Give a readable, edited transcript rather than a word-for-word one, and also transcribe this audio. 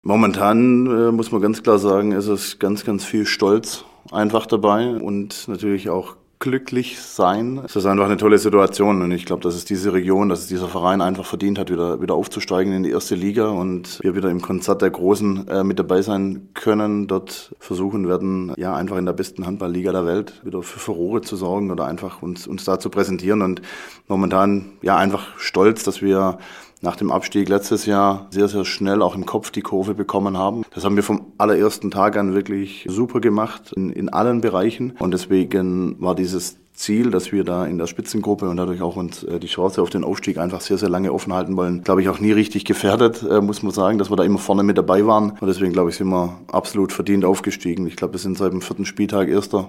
Momentan muss man ganz klar sagen, ist es ganz, ganz viel Stolz einfach dabei und natürlich auch glücklich sein. Es ist einfach eine tolle Situation und ich glaube, dass es diese Region, dass es dieser Verein einfach verdient hat, wieder aufzusteigen in die erste Liga und wir wieder im Konzert der Großen mit dabei sein können, dort versuchen werden, ja einfach in der besten Handballliga der Welt wieder für Furore zu sorgen oder einfach uns da zu präsentieren und momentan ja einfach stolz, dass wir nach dem Abstieg letztes Jahr sehr, sehr schnell auch im Kopf die Kurve bekommen haben. Das haben wir vom allerersten Tag an wirklich super gemacht in allen Bereichen. Und deswegen war dieses Ziel, dass wir da in der Spitzengruppe und dadurch auch uns die Chance auf den Aufstieg einfach sehr, sehr lange offen halten wollen, glaube ich, auch nie richtig gefährdet, muss man sagen, dass wir da immer vorne mit dabei waren. Und deswegen, glaube ich, sind wir absolut verdient aufgestiegen. Ich glaube, wir sind seit dem 4. Spieltag Erster.